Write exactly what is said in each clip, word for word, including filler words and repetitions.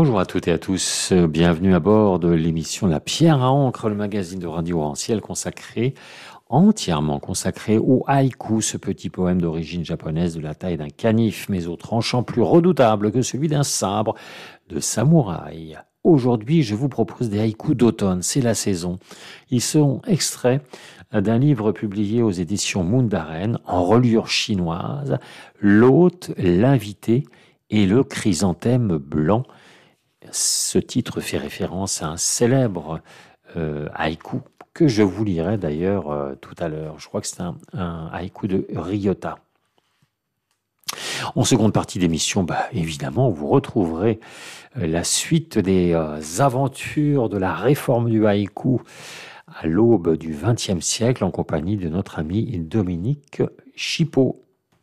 Bonjour à toutes et à tous, bienvenue à bord de l'émission La Pierre à encre, le magazine de Radio Anciel consacré, entièrement consacré au haïku, ce petit poème d'origine japonaise de la taille d'un canif, mais au tranchant plus redoutable que celui d'un sabre de samouraï. Aujourd'hui, je vous propose des haïkus d'automne, c'est la saison. Ils sont extraits d'un livre publié aux éditions Mundaren en reliure chinoise, L'hôte, l'invité et le chrysanthème blanc. Ce titre fait référence à un célèbre euh, haïku que je vous lirai d'ailleurs euh, tout à l'heure. Je crois que c'est un, un haïku de Ryota. En seconde partie d'émission, bah, évidemment, vous retrouverez euh, la suite des euh, aventures de la réforme du haïku à l'aube du vingtième siècle en compagnie de notre ami Dominique Chipot.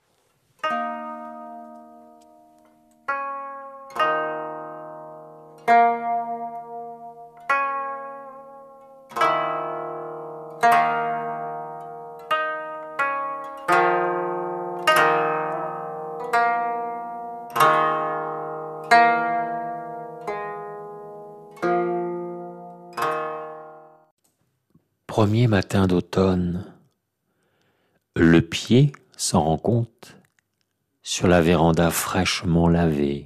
Premier matin d'automne, le pied s'en rend compte sur la véranda fraîchement lavée.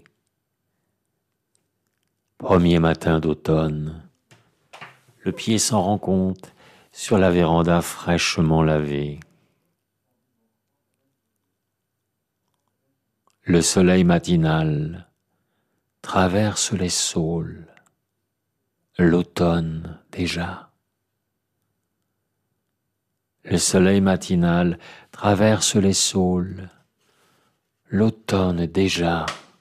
Premier matin d'automne, le pied s'en rend compte sur la véranda fraîchement lavée. Le soleil matinal traverse les saules, l'automne déjà. Le soleil matinal traverse les saules, l'automne déjà.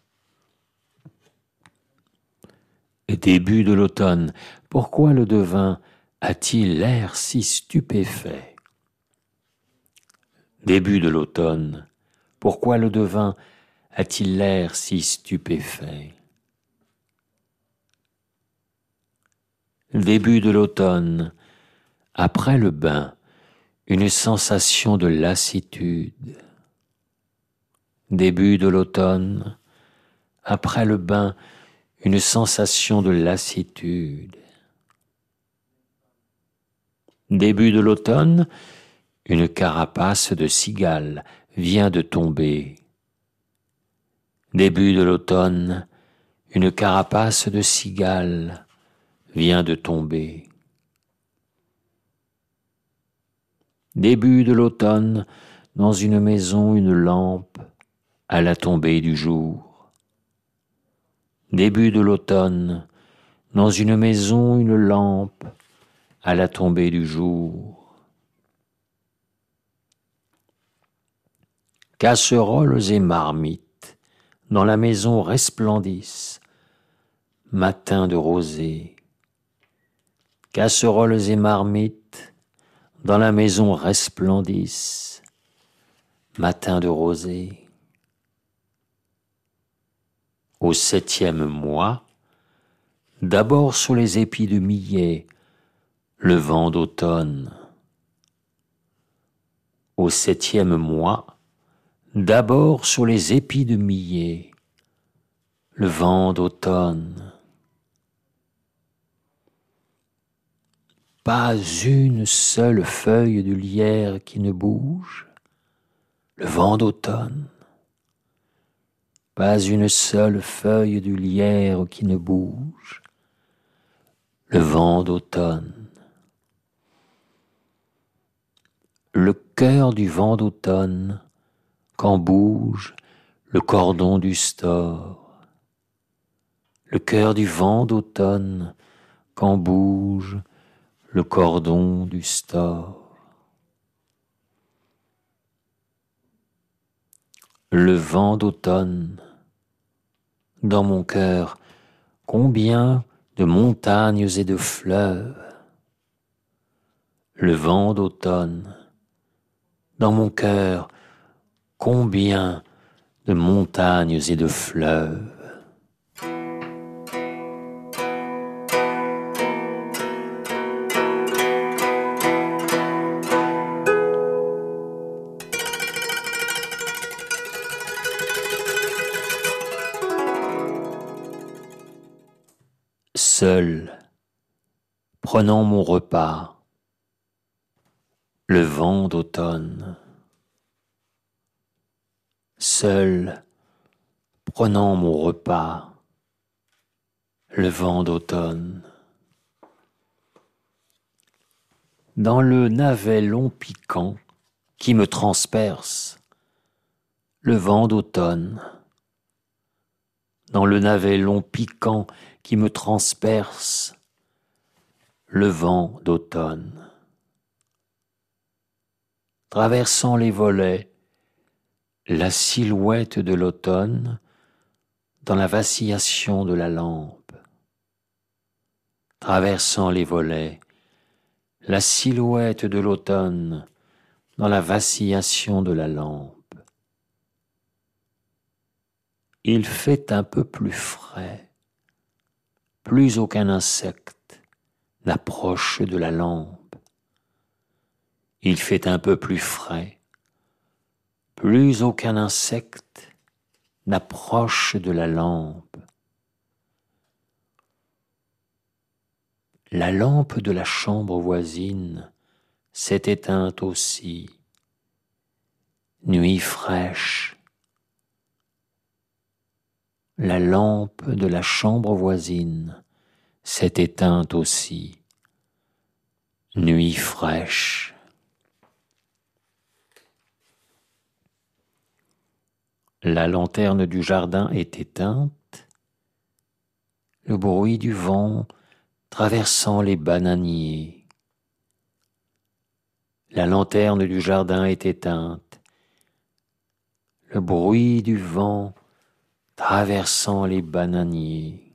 Début de l'automne, pourquoi le devin a-t-il l'air si stupéfait? Début de l'automne, pourquoi le devin a-t-il l'air si stupéfait? Début de l'automne, après le bain, une sensation de lassitude. Début de l'automne, après le bain, une sensation de lassitude. Début de l'automne, une carapace de cigale vient de tomber. Début de l'automne, une carapace de cigale vient de tomber. Début de l'automne, dans une maison, une lampe à la tombée du jour. Début de l'automne, dans une maison, une lampe à la tombée du jour. Casseroles et marmites dans la maison resplendissent, matin de rosée. Casseroles et marmites dans la maison resplendissent, matin de rosée. Au septième mois, d'abord sur les épis de millet, le vent d'automne. Au septième mois, d'abord sur les épis de millet, le vent d'automne. Pas une seule feuille de lierre qui ne bouge, le vent d'automne. Pas une seule feuille de lierre qui ne bouge, le vent d'automne. Le cœur du vent d'automne, quand bouge le cordon du store. Le cœur du vent d'automne, quand bouge le cordon du store. Le vent d'automne, dans mon cœur, combien de montagnes et de fleuves. Le vent d'automne, dans mon cœur, combien de montagnes et de fleuves. Seul, prenant mon repas, le vent d'automne. Seul, prenant mon repas, le vent d'automne. Dans le navet long piquant qui me transperce, le vent d'automne. Dans le navet long piquant qui me transperce, le vent d'automne. Traversant les volets, la silhouette de l'automne dans la vacillation de la lampe. Traversant les volets, la silhouette de l'automne dans la vacillation de la lampe. Il fait un peu plus frais, plus aucun insecte n'approche de la lampe. Il fait un peu plus frais, plus aucun insecte n'approche de la lampe. La lampe de la chambre voisine s'est éteinte aussi. Nuit fraîche. La lampe de la chambre voisine s'est éteinte aussi. Nuit fraîche. La lanterne du jardin est éteinte. Le bruit du vent traversant les bananiers. La lanterne du jardin est éteinte. Le bruit du vent traversant les bananiers.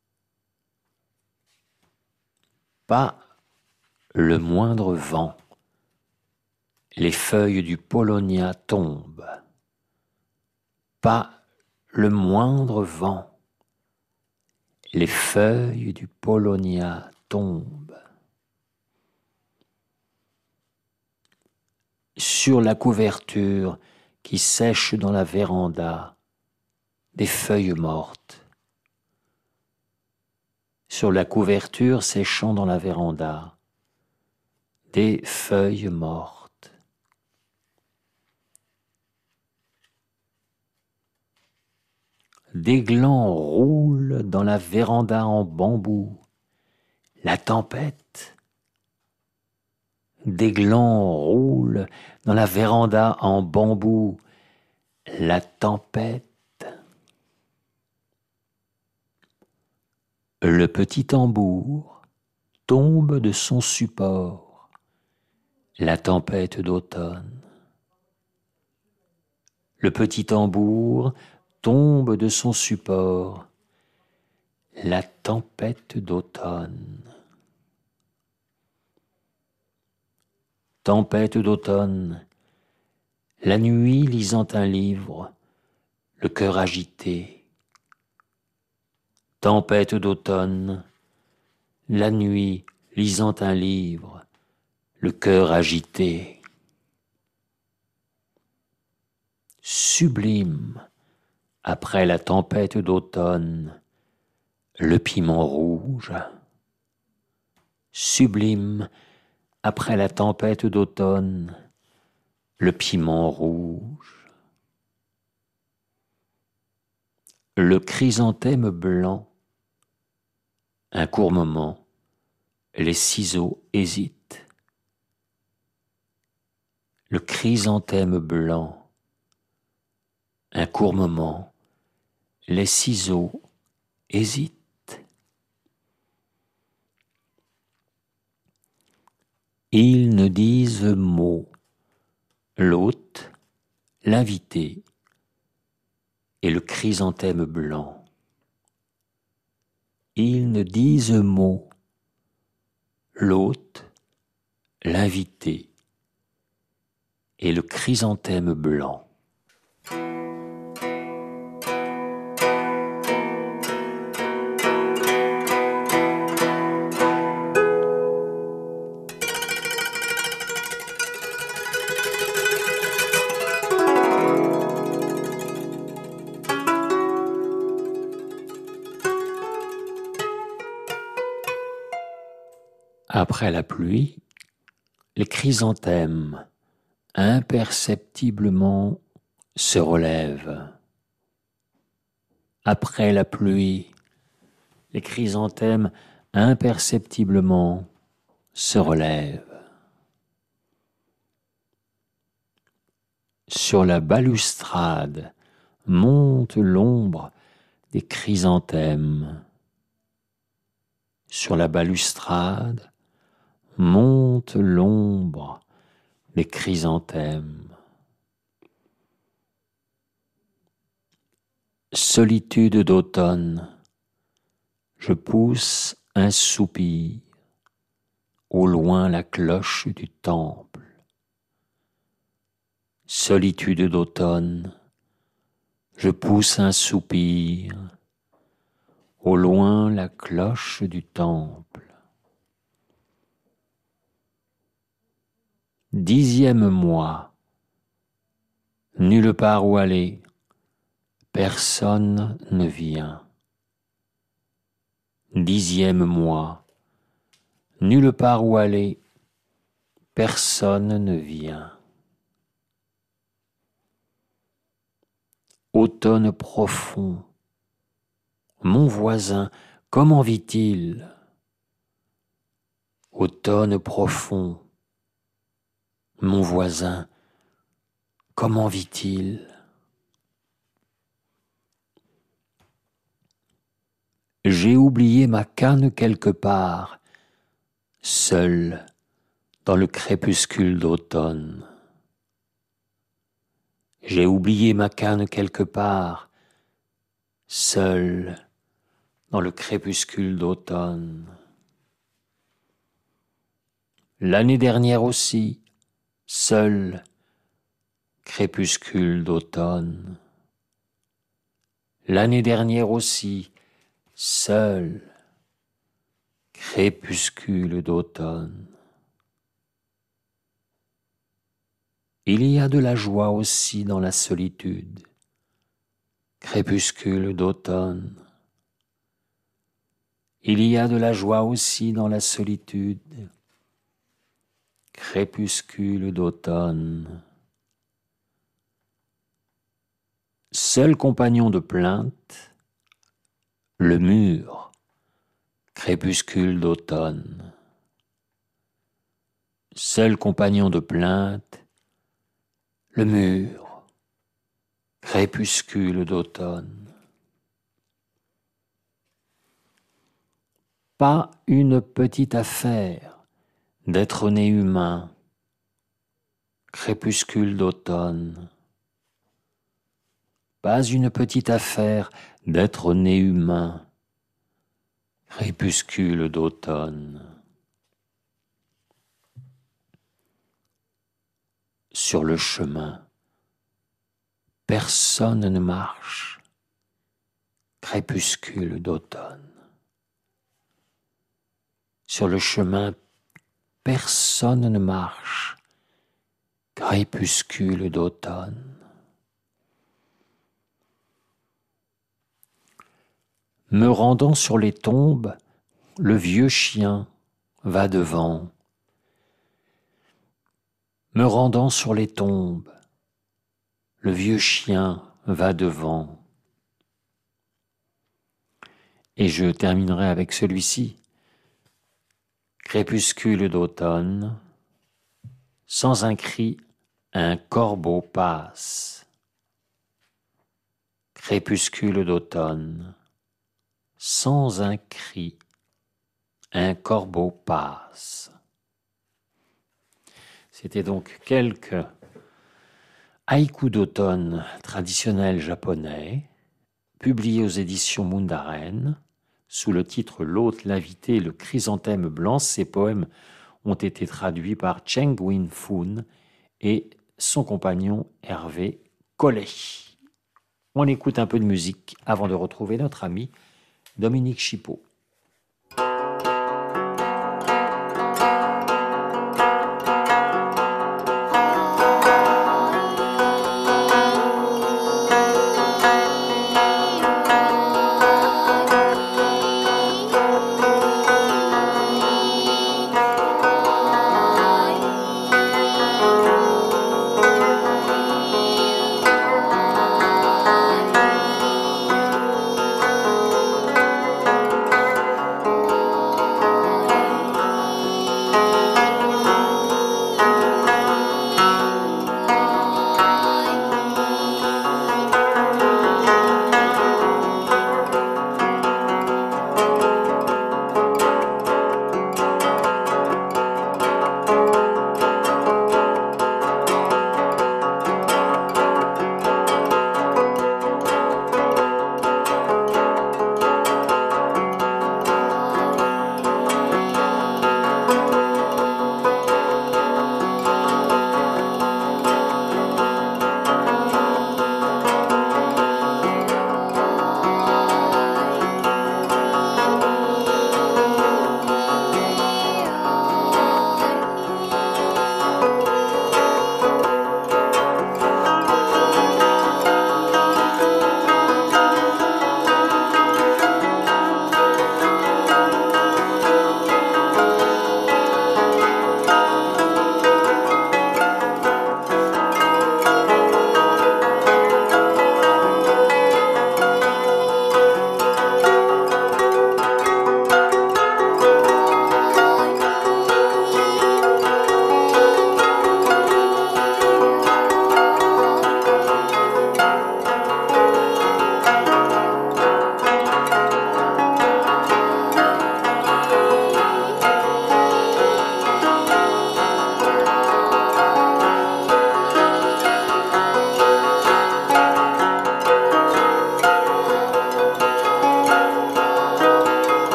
Pas le moindre vent. Les feuilles du paulownia tombent. Pas le moindre vent. Les feuilles du paulownia tombent. Sur la couverture qui sèche dans la véranda, des feuilles mortes. Sur la couverture séchant dans la véranda, des feuilles mortes. Des glands roulent dans la véranda en bambou. La tempête. Des glands roulent dans la véranda en bambou. La tempête. Le petit tambour tombe de son support. La tempête d'automne. Le petit tambour tombe de son support. La tempête d'automne. Tempête d'automne. La nuit lisant un livre, le cœur agité. Tempête d'automne. La nuit lisant un livre, le cœur agité. Sublime, après la tempête d'automne, le piment rouge. Sublime, après la tempête d'automne, le piment rouge. Le chrysanthème blanc. Un court moment, les ciseaux hésitent. Le chrysanthème blanc. Un court moment, les ciseaux hésitent. Ils ne disent mot. L'hôte, l'invité et le chrysanthème blanc. Ils ne disent mot. L'hôte, l'invité et le chrysanthème blanc. Après la pluie, les chrysanthèmes imperceptiblement se relèvent. Après la pluie, les chrysanthèmes imperceptiblement se relèvent. Sur la balustrade monte l'ombre des chrysanthèmes. Sur la balustrade monte l'ombre des chrysanthèmes. Solitude d'automne, je pousse un soupir, au loin la cloche du temple. Solitude d'automne, je pousse un soupir, au loin la cloche du temple. Dixième mois, nulle part où aller, personne ne vient. Dixième mois, nulle part où aller, personne ne vient. Automne profond, mon voisin, comment vit-il? Automne profond, mon voisin, comment vit-il? J'ai oublié ma canne quelque part, seul dans le crépuscule d'automne. J'ai oublié ma canne quelque part, seul dans le crépuscule d'automne. L'année dernière aussi, seul, crépuscule d'automne. L'année dernière aussi, seul, crépuscule d'automne. Il y a de la joie aussi dans la solitude, crépuscule d'automne. Il y a de la joie aussi dans la solitude, crépuscule d'automne. Seul compagnon de plainte, le mur, crépuscule d'automne. Seul compagnon de plainte, le mur, crépuscule d'automne. Pas une petite affaire d'être né humain, crépuscule d'automne. Pas une petite affaire d'être né humain, crépuscule d'automne. Sur le chemin, personne ne marche, crépuscule d'automne. Sur le chemin, personne ne marche, crépuscule d'automne. Me rendant sur les tombes, le vieux chien va devant. Me rendant sur les tombes, le vieux chien va devant. Et je terminerai avec celui-ci. Crépuscule d'automne, sans un cri, un corbeau passe. Crépuscule d'automne, sans un cri, un corbeau passe. C'était donc quelques haïkus d'automne traditionnels japonais, publiés aux éditions Mundaren, sous le titre L'hôte, l'invité et le chrysanthème blanc. Ces poèmes ont été traduits par Cheng Win-Fun et son compagnon Hervé Collet. On écoute un peu de musique avant de retrouver notre ami Dominique Chipeau.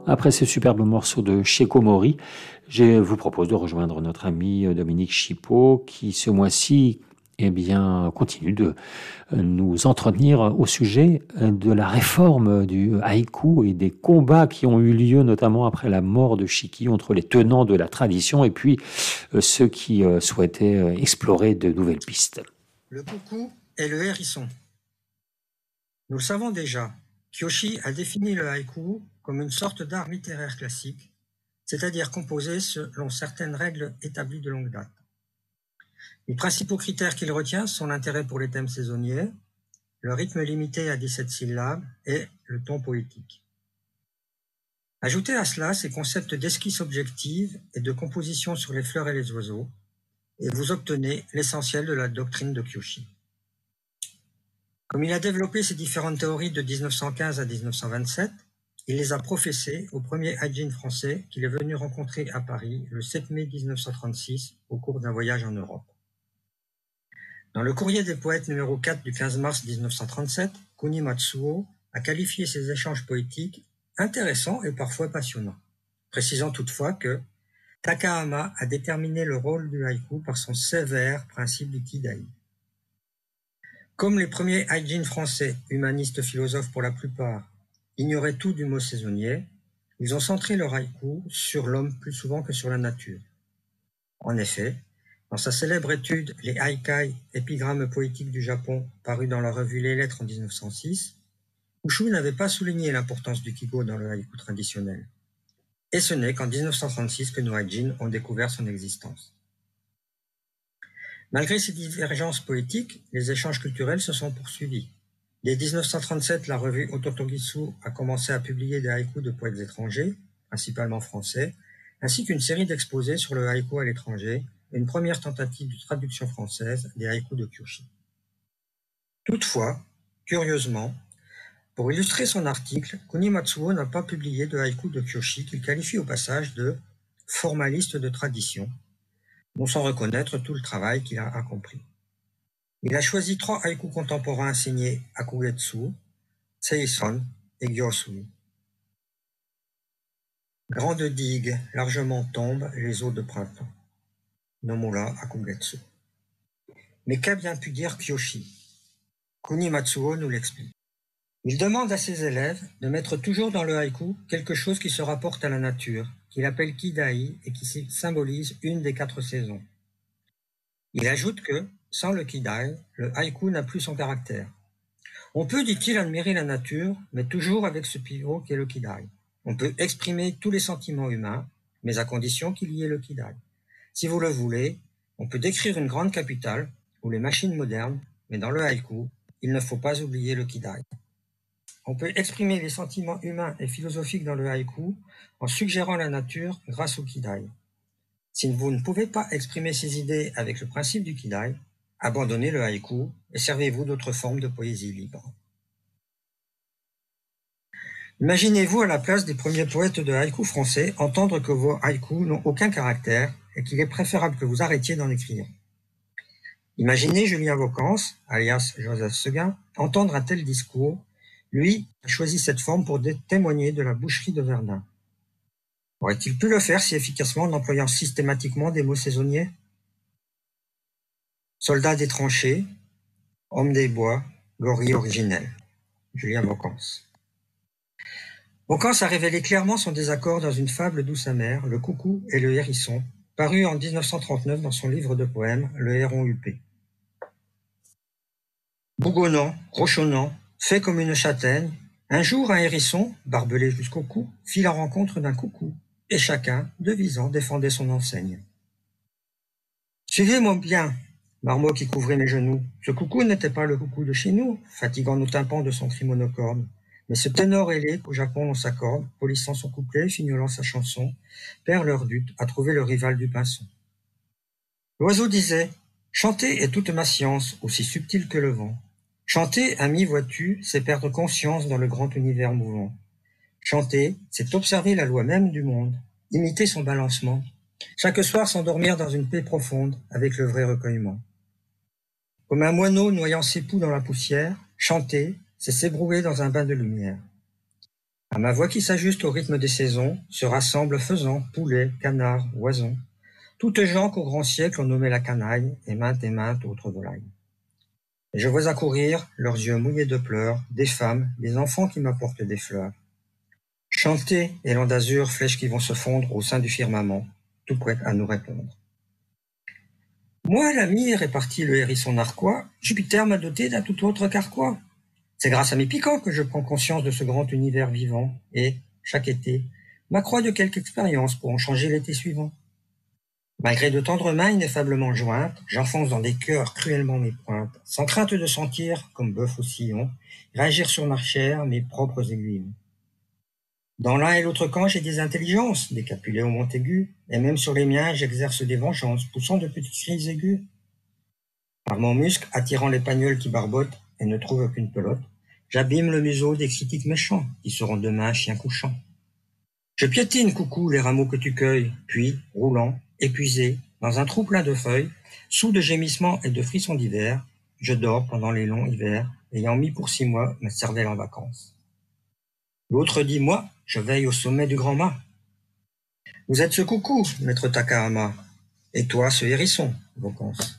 Après ce superbe morceau de Sheko Mori, je vous propose de rejoindre notre ami Dominique Chipeau qui, ce mois-ci, eh bien, continue de nous entretenir au sujet de la réforme du haïku et des combats qui ont eu lieu, notamment après la mort de Shiki, entre les tenants de la tradition et puis ceux qui souhaitaient explorer de nouvelles pistes. Le coucou et le hérisson. Nous le savons déjà, Kyoshi a défini le haïku comme une sorte d'art littéraire classique, c'est-à-dire composé selon certaines règles établies de longue date. Les principaux critères qu'il retient sont l'intérêt pour les thèmes saisonniers, le rythme limité à dix-sept syllabes et le ton poétique. Ajoutez à cela ces concepts d'esquisse objective et de composition sur les fleurs et les oiseaux, et vous obtenez l'essentiel de la doctrine de Kyoshi. Comme il a développé ces différentes théories de mille neuf cent quinze à mille neuf cent vingt-sept, il les a professées au premier Haijin français qu'il est venu rencontrer à Paris le sept mai mille neuf cent trente-six au cours d'un voyage en Europe. Dans le courrier des poètes numéro quatre du quinze mars mille neuf cent trente-sept, Kuni Matsuo a qualifié ces échanges poétiques intéressants et parfois passionnants, précisant toutefois que Takahama a déterminé le rôle du haïku par son sévère principe du kidai. Comme les premiers haijin français, humanistes philosophes pour la plupart, ignoraient tout du mot saisonnier, ils ont centré leur haïku sur l'homme plus souvent que sur la nature. En effet, dans sa célèbre étude « Les haïkai, épigrammes poétiques du Japon » parue dans la revue Les Lettres en mille neuf cent six, Ushu n'avait pas souligné l'importance du kigo dans le haïku traditionnel. Et ce n'est qu'en mille neuf cent trente-six que nos haijin ont découvert son existence. Malgré ces divergences poétiques, les échanges culturels se sont poursuivis. Dès mille neuf cent trente-sept, la revue Ototogisu a commencé à publier des haïkus de poètes étrangers, principalement français, ainsi qu'une série d'exposés sur le haïku à l'étranger et une première tentative de traduction française des haïkus de Kyoshi. Toutefois, curieusement, pour illustrer son article, Kuni Matsuo n'a pas publié de haïku de Kyoshi qu'il qualifie au passage de « formaliste de tradition », non sans reconnaître tout le travail qu'il a accompli. Il a choisi trois haïkus contemporains signés Akugetsu, Seison et Gyosui. Grande digue, largement tombent les eaux de printemps. Nomura Akugetsu. Mais qu'a bien pu dire Kyoshi? Kuni Matsuo nous l'explique. Il demande à ses élèves de mettre toujours dans le haïku quelque chose qui se rapporte à la nature, qu'il appelle kidai et qui symbolise une des quatre saisons. Il ajoute que, sans le kidai, le haïku n'a plus son caractère. On peut, dit-il, admirer la nature, mais toujours avec ce pivot qu'est le kidai. On peut exprimer tous les sentiments humains, mais à condition qu'il y ait le kidai. Si vous le voulez, on peut décrire une grande capitale ou les machines modernes, mais dans le haïku, il ne faut pas oublier le kidai. On peut exprimer les sentiments humains et philosophiques dans le haïku en suggérant la nature grâce au kidai. Si vous ne pouvez pas exprimer ces idées avec le principe du kidai, abandonnez le haïku et servez-vous d'autres formes de poésie libre. Imaginez-vous à la place des premiers poètes de haïku français entendre que vos haïkus n'ont aucun caractère et qu'il est préférable que vous arrêtiez d'en écrire. Imaginez Julien Vocance, alias Joseph Seguin, entendre un tel discours. Lui a choisi cette forme pour témoigner de la boucherie de Verdun. Aurait-il pu le faire si efficacement en employant systématiquement des mots saisonniers? Soldat des tranchées, homme des bois, gorille originel. Julien Vocance. Vocance a révélé clairement son désaccord dans une fable douce amère, Le coucou et le hérisson, paru en mille neuf cent trente-neuf dans son livre de poèmes, Le héron huppé. Bougonnant, rochonnant, fait comme une châtaigne, un jour un hérisson, barbelé jusqu'au cou, fit la rencontre d'un coucou, et chacun, devisant, défendait son enseigne. Suivez-moi bien, marmot qui couvrait mes genoux. Ce coucou n'était pas le coucou de chez nous, fatiguant nos tympans de son cri monocorde, mais ce ténor ailé qu'au Japon on s'accorde, polissant son couplet, fignolant sa chanson, perd leur dut à trouver le rival du pinson. L'oiseau disait, chanter est toute ma science, aussi subtile que le vent. Chanter, ami, vois-tu, c'est perdre conscience dans le grand univers mouvant. Chanter, c'est observer la loi même du monde, imiter son balancement, chaque soir s'endormir dans une paix profonde avec le vrai recueillement. Comme un moineau noyant ses poux dans la poussière, chanter, c'est s'ébrouer dans un bain de lumière. À ma voix qui s'ajuste au rythme des saisons, se rassemblent faisans, poulets, canards, oisons, toutes gens qu'au grand siècle on nommait la canaille, et maintes et maintes autres volailles. Et je vois accourir, leurs yeux mouillés de pleurs, des femmes, des enfants qui m'apportent des fleurs. Chanter, élans d'azur, flèches qui vont se fondre au sein du firmament, tout prêt à nous répondre. Moi, l'ami, répartit le hérisson narquois, Jupiter m'a doté d'un tout autre carquois. C'est grâce à mes piquants que je prends conscience de ce grand univers vivant, et, chaque été, m'accroît de quelque expérience pour en changer l'été suivant. Malgré de tendres mains ineffablement jointes, j'enfonce dans des cœurs cruellement mes pointes, sans crainte de sentir, comme bœuf au sillon, réagir sur ma chair mes propres aiguillons. Dans l'un et l'autre camp, j'ai des intelligences, des Capulet au Montaigu, et même sur les miens, j'exerce des vengeances, poussant de petites cris aiguës. Par mon muscle, attirant les pagnols qui barbotent et ne trouvent aucune pelote, j'abîme le museau des critiques méchants, qui seront demain chiens couchants. Je piétine, coucou, les rameaux que tu cueilles, puis, roulant, épuisé, dans un trou plein de feuilles, sous de gémissements et de frissons d'hiver, je dors pendant les longs hivers, ayant mis pour six mois ma cervelle en vacances. L'autre dit, moi, je veille au sommet du grand mât. Vous êtes ce coucou, maître Takahama, et toi ce hérisson, Vocance.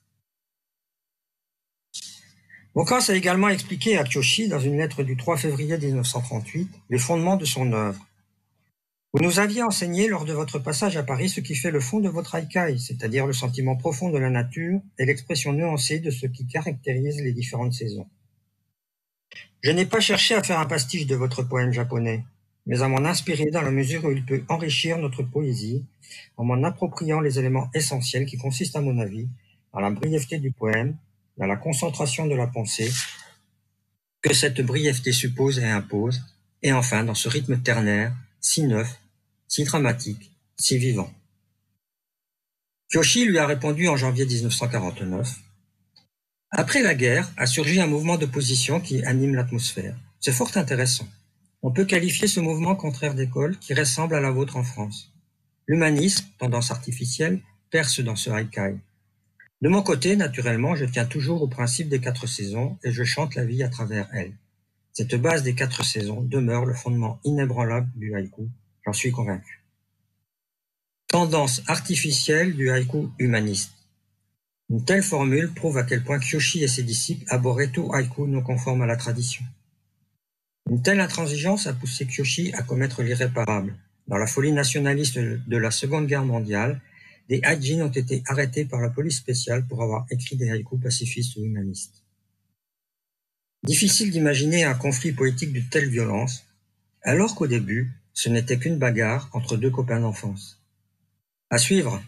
Vocance a également expliqué à Kyoshi, dans une lettre du trois février mille neuf cent trente-huit, les fondements de son œuvre. Vous nous aviez enseigné lors de votre passage à Paris ce qui fait le fond de votre haikai, c'est-à-dire le sentiment profond de la nature et l'expression nuancée de ce qui caractérise les différentes saisons. Je n'ai pas cherché à faire un pastiche de votre poème japonais, mais à m'en inspirer dans la mesure où il peut enrichir notre poésie en m'en appropriant les éléments essentiels qui consistent, à mon avis, dans la brièveté du poème, dans la concentration de la pensée que cette brièveté suppose et impose, et enfin dans ce rythme ternaire, si neuf, si dramatique, si vivant. Kyoshi lui a répondu en janvier mille neuf cent quarante-neuf. Après la guerre a surgi un mouvement d'opposition qui anime l'atmosphère. C'est fort intéressant. On peut qualifier ce mouvement contraire d'école qui ressemble à la vôtre en France. L'humanisme, tendance artificielle, perce dans ce haikai. De mon côté, naturellement, je tiens toujours au principe des quatre saisons et je chante la vie à travers elle. Cette base des quatre saisons demeure le fondement inébranlable du haïku, j'en suis convaincu. Tendance artificielle du haïku humaniste. Une telle formule prouve à quel point Kyoshi et ses disciples abhorraient tout haïku non conforme à la tradition. Une telle intransigeance a poussé Kyoshi à commettre l'irréparable. Dans la folie nationaliste de la Seconde Guerre mondiale, des haïjins ont été arrêtés par la police spéciale pour avoir écrit des haïkus pacifistes ou humanistes. Difficile d'imaginer un conflit poétique de telle violence, alors qu'au début, ce n'était qu'une bagarre entre deux copains d'enfance. À suivre.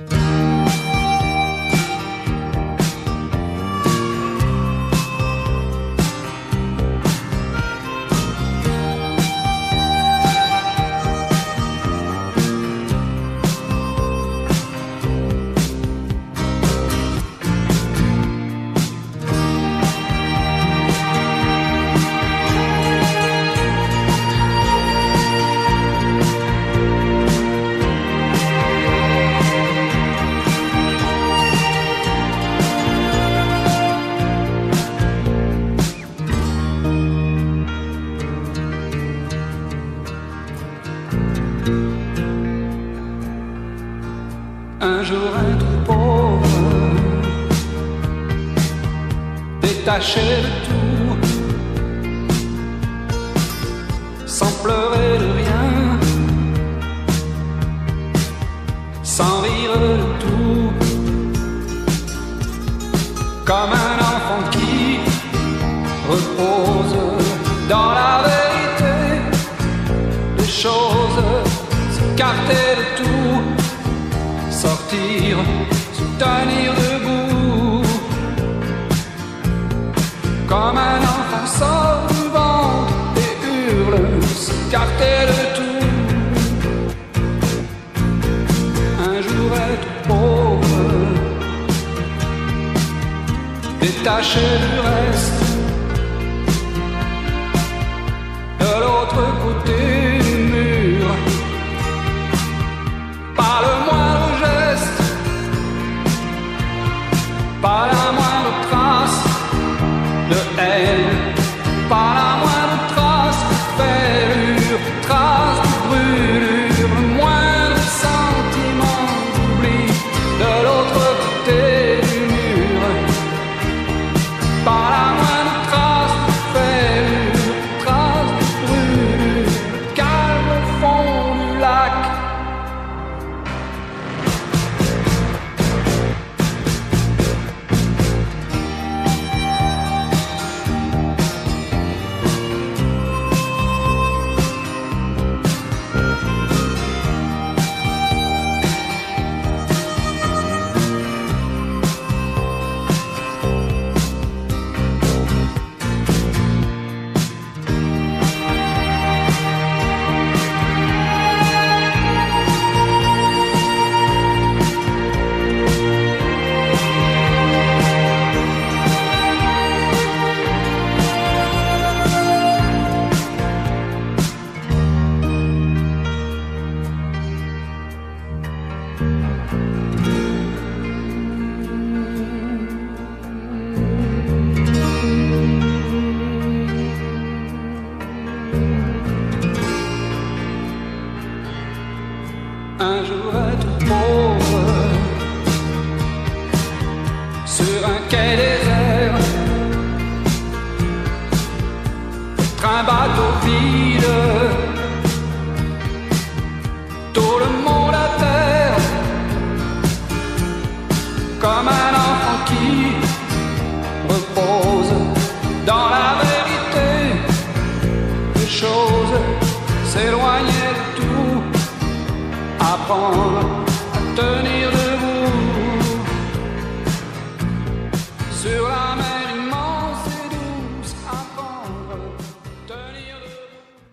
Détaché de tout, sans pleurer de rien, sans rire de tout, comme un enfant qui repose dans la vérité des choses, s'écarter de tout, sortir, se tenir debout. Comme un enfant sort du ventre et hurle, s'écarter de tout. Un jour être pauvre, détaché du reste, de l'autre côté du mur, pas le moindre geste, pas la moindre trace de elle, pas la moindre trace de faire vide. Tout le monde à terre, comme un enfant qui repose dans la vérité des choses, s'éloigner de tout, apprendre à tenir debout sur la